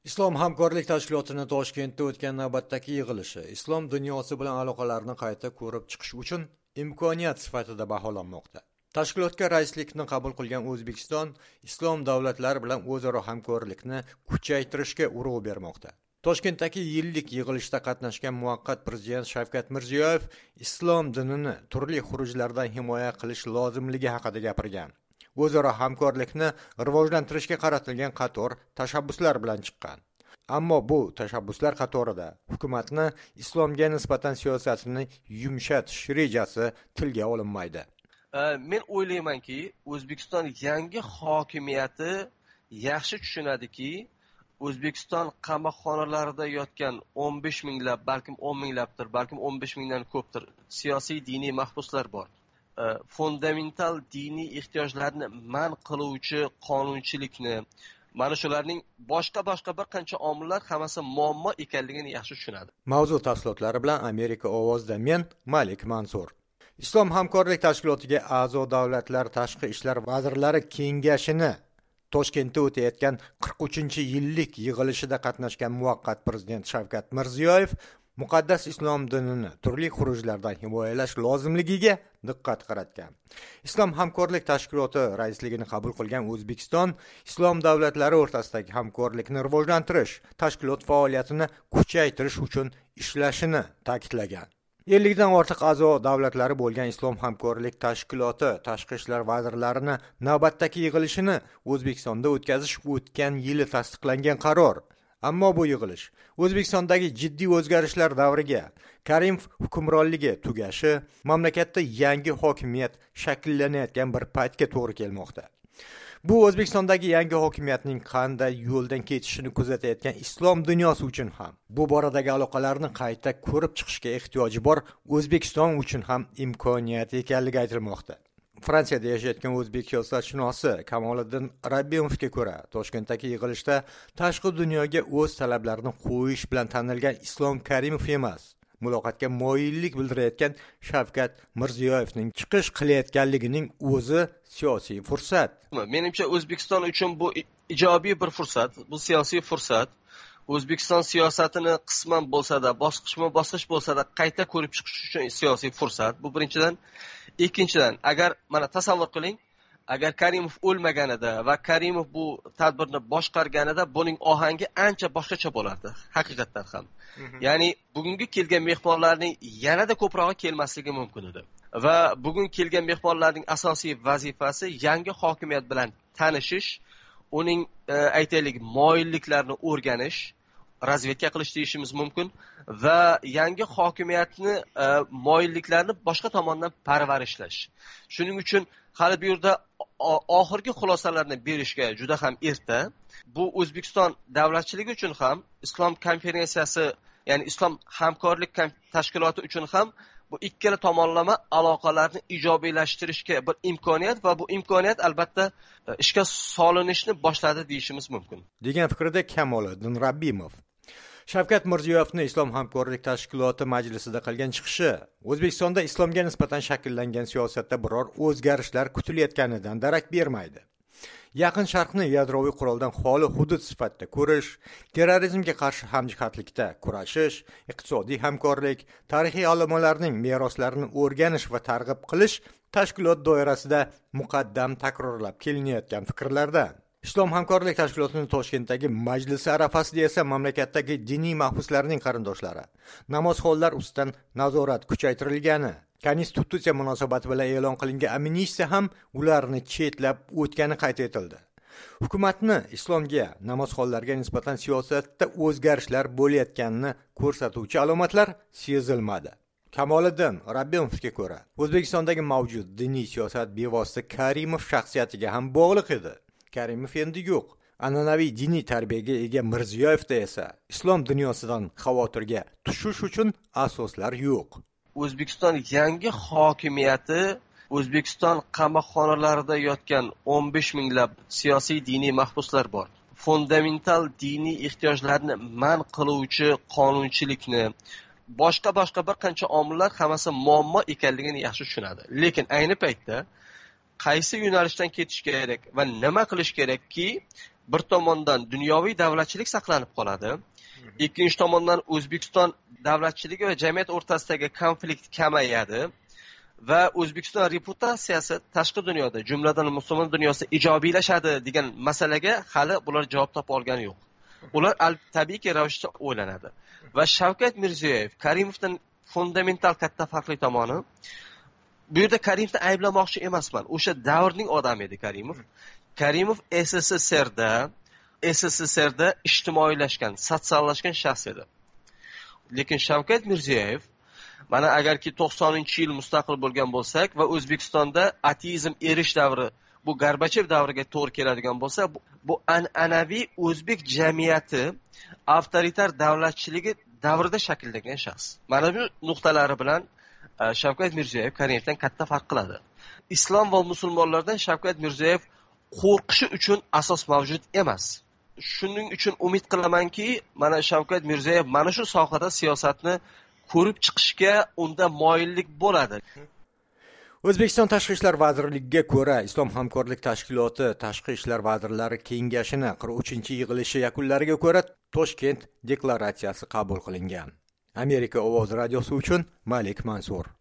Islom hamkorlik tashkilotining Toshkentda o'tgan navbatdagi yig'ilishi islom dunyosi bilan aloqalarni qayta ko'rib chiqish uchun imkoniyat sifatida baholanmoqda. Tashkilotga raislikni qabul qilgan O'zbekiston islom davlatlari bilan o'zaro hamkorlikni kuchaytirishga urg'u bermoqda. Toshkentdagi yillik yig'ilishda qatnashgan muvaqqat prezident Shavkat Mirziyoyev islom dinini turli xurujlardan himoya qilish lozimligi haqida gapirgan. O'zaro hamkorlikni rivojlantirishga qaratilgan qator tashabbuslar bilan chiqqan. Ammo bu tashabbuslar qatorida hukumatni islomga nisbatan siyosatini yumshatish rejasi tilga olinmaydi. Men o'ylaymanki, O'zbekiston yangi hokimiyati yaxshi tushunadiki, O'zbekiston qamoqxonalarida yotgan 15 minglab, balkim 10 minglabdir, balkim 15 mingdan ko'pdir siyosiy diniy mahbuslar bor. Fundamental diniy ehtiyojlarni man qiluvchi qonunchilikni, mana shularning boshqa bir qancha omillar hammasi muammo ekanligini yaxshi tushunadi. Mavzu tafsilotlari bilan Amerika ovozida men Malik Mansur. Islom hamkorlik tashkilotiga a'zo davlatlar tashqi ishlar vazirlari kengashini Toshkentda o'tayotgan 43-yillik yig'ilishida qatnashgan muvaqqat prezident Shavkat Mirziyoyev muqaddas islom dinini turli xurujlardan himoyalash lozimligiga diqqat qaratgan. Islom hamkorlik tashkiloti raisligini qabul qilgan O'zbekiston islom davlatlari o'rtasidagi hamkorlikni rivojlantirish, tashkilot faoliyatini kuchaytirish uchun ishlashini ta'kidlagan. 50 dan ortiq a'zo davlatlari bo'lgan islom hamkorlik tashkiloti tashqi ishlar vazirlarini navbatdagi yig'ilishini O'zbekistonda o'tkazish o'tgan yili tasdiqlangan qaror. Ammo bu yig'ilish O'zbekistondagi jiddiy o'zgarishlar davriga, Karimov hukmronligi tugashi, mamlakatda yangi hokimiyat shakllanayotgan bir paytga to'g'ri kelmoqda. Bu O'zbekistondagi yangi hokimiyatning qanday yo'ldan ketishini kuzatayotgan islom dunyosi uchun ham, bu boradagi aloqalarni qayta ko'rib chiqishga ehtiyoji bor O'zbekiston uchun ham imkoniyat ekanligi aytilmoqda. Fransiyada yashayotgan o'zbek siyosatshunosi Kamoliddin Rabbimovga ko'ra, Toshkentdagi yig'ilishda tashqi dunyoga o'z talablarini qo'yish bilan tanilgan Islom Karimov emas, muloqotga moyillik bildirayotgan Shavkat Mirziyoyevning chiqish qilayotganligining o'zi siyosiy fursat. Menimcha O'zbekiston uchun bu ijobiy bir fursat, bu siyosiy fursat. O'zbekiston siyosatini qisman bo'lsa-da, bosqich bo'lsa-da qayta ko'rib chiqish uchun siyosiy fursat. Bu birinchidan. Ikkinchidan, agar mana tasavvur qiling, agar Karimov o'lmaganida va Karimov bu tadbirni boshqarganida buning ohangi ancha boshqacha bo'lardi, haqiqatan ham. Ya'ni bugungi kelgan mehmonlarning yanada ko'prog'i kelmasligi mumkin edi. Va bugun kelgan mehmonlarning asosiy vazifasi yangi hokimiyat bilan tanishish, uning aytaylik moyilliklarini o'rganish, razvedka qilish deyishimiz mumkin va yangi hokimiyatni moyilliklarini boshqa tomondan parvarishlash. Shuning uchun hali bu yerda oxirgi xulosalarni berishga juda ham erta. Bu O'zbekiston davlatchiligi uchun ham, Islom konferensiyasi, ya'ni Islom hamkorlik tashkiloti uchun ham bu ikkala tomonlama aloqalarni ijobiylashtirishga bir imkoniyat va bu imkoniyat albatta ishga solinishni boshladi deyishimiz mumkin. Degan fikrda Kamoliddin Rabbimov. Shavkat Mirziyoyevning Islom hamkorlik tashkiloti majlisida qilgan chiqishi O'zbekistonda islomga nisbatan shakllangan siyosatda biror o'zgarishlar kutilayotganidan darak bermaydi. Yaqin Sharqni yadroviy quroldan xoli hudud sifatida ko'rish, terrorizmga qarshi hamjihatlikda kurashish, iqtisodiy hamkorlik, tarixiy olomalarning meroslarini o'rganish va targ'ib qilish tashkilot doirasida muqaddam takrorlab kelinayotgan fikrlardan. Islom hamkorlik tashkilotining Toshkentdagi majlisi arafasida esa mamlakatdagi diniy mahbuslarning qarindoshlari, namozxonlar ustidan nazorat kuchaytirilgani, Konstitutsiya munosabati bilan e'lon qilingan amnistiya ham ularni chetlab o'tgani qayd etildi. Hukumatni islomga, namozxonlarga nisbatan siyosatda o'zgarishlar bo'layotganini ko'rsatuvchi alomatlar sezilmadi. Kamoliddin Rabbimovga ko'ra, O'zbekistondagi mavjud diniy siyosat bevosita Karimov shaxsiyatiga ham bog'liq edi. Karimov endi yo'q. An'anaviy diniy tarbiyaga ega Mirziyoyevda esa islom dunyosidan xavotirga tushish uchun asoslar yo'q. O'zbekiston yangi hokimiyati O'zbekiston qamoqxonalarida yotgan 15 minglab siyosiy diniy mahbuslar bor. Fundamental diniy ehtiyojlarni man qiluvchi qonunchilikni, boshqa bir qancha omillar hammasi muammo ekanligini yaxshi tushunadi. Lekin ayni paytda qaysi yo'nalishdan ketish kerak va nima qilish kerakki, bir tomondan dunyoviy davlatchilik saqlanib qoladi, ikkinchi tomondan O'zbekiston davlatchiligi va jamiyat o'rtasidagi konflikt kamayadi va O'zbekiston reputatsiyasi tashqi dunyoda, jumladan musulmon dunyosida ijobiylashadi degan masalaga hali bular javob topa olgani yo'q. Ular tabiiy ravishda o'ylanadi. Va Shavkat Mirziyoyev, Karimovdan fundamental katta farqli tomoni, bu yerda Karimovni ayblamoqchi emasman. O'sha davrning odami edi Karimov. Karimov SSSRda ijtimoiylashgan, sotsiallashgan shaxs edi. Lekin Shavkat Mirziyoyev mana agarki 90-yil mustaqil bo'lgan bo'lsak va O'zbekistonda ateizm erish davri, bu Gorbachev davriga to'g'ri keladigan bo'lsa, bu an'anaviy o'zbek jamiyati avtoritar davlatchiligi davrida shakllangan shaxs. Mana bu nuqtalari bilan Shavkat Mirziyoyev Karimovdan katta farq qiladi. Islom va musulmonlardan Shavkat Mirziyoyev qo'rqishi uchun asos mavjud emas. Shuning uchun umid qilamanki, mana Shavkat Mirziyoyev mana shu sohada siyosatni ko'rib chiqishga unda moyillik bo'ladi. O'zbekiston Tashqi ishlar vazirligiga ko'ra, Islom hamkorlik tashkiloti Tashqi ishlar vazirlari kengashining 43-yig'ilishi yakunlariga ko'ra Toshkent deklaratsiyasi qabul qilingan. Amerika ovozi radiosi uchun Malik Mansur.